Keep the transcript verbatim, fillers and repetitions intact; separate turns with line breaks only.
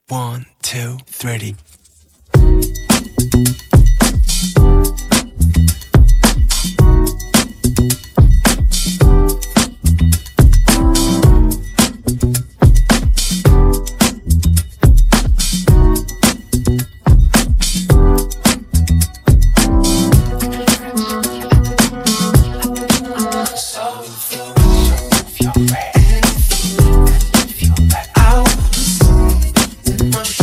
One, two, three.
If you're ready, if you're back out, my